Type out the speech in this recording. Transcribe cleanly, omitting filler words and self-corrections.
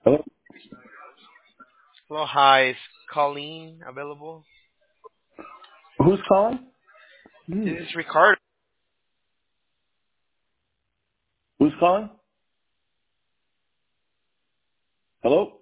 Hello? Hello, hi. Is Colleen available? Who's calling? This is Ricardo. Who's calling? Hello?